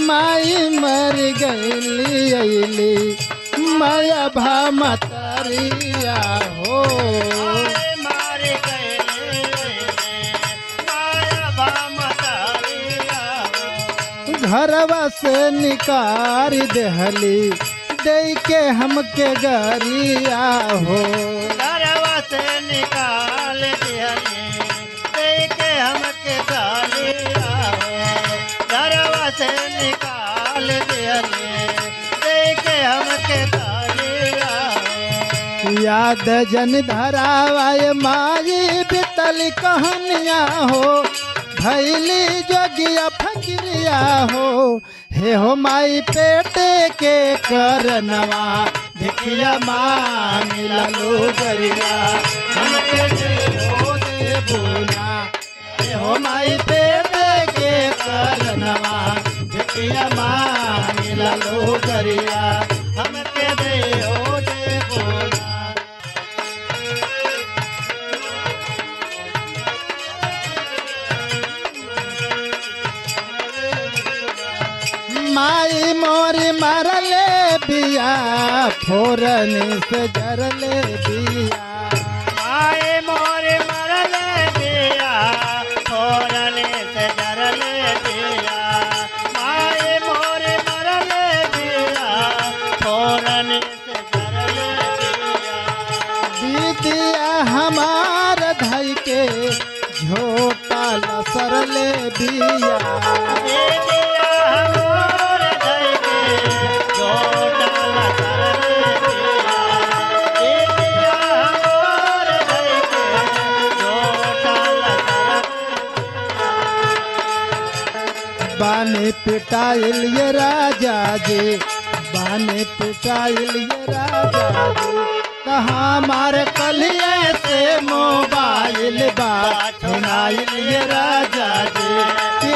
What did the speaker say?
माई मर गईली अली माया भामतरिया हो। मार गए माया भामतरिया हो। घरवा से निकार देहली दे के हमके गरिया हो। घरवा से निकाल दिहली दे के हमके गालिया हो। घरवा से निकाल दिहली दे के हमके गालिया हो। याद जन धरावाय माई बितल कहनिया हो। भैली जोगिया फकरिया हो। हे हो माई पेटे के करनवा भिखिया मांग ललो गरिया हमके हो दे बोला। हे हो माई पेटे के करनवा भिखिया मांग ललो गरिया हमके दे हो दे बोला। माई मोरी मरले बिया फोरन से जरले बिया। आए मोरे मरले दिया फोरन से जरले दिया। आए मोरे मरले दिया फोरन से जरले दिया। दीदिया हमार धई के झोटा लसरले बिया। दे दिया हमोरे धई के झोटा लसरले दिया। दे दिया हमोरे धई के झोटा लसरले बाने पिटाइल ये राजा जी बाने पिटाइल ये राजा जी। कहाँ मार कलिए से मोबाइल बात सुनाइल ये राजा जी।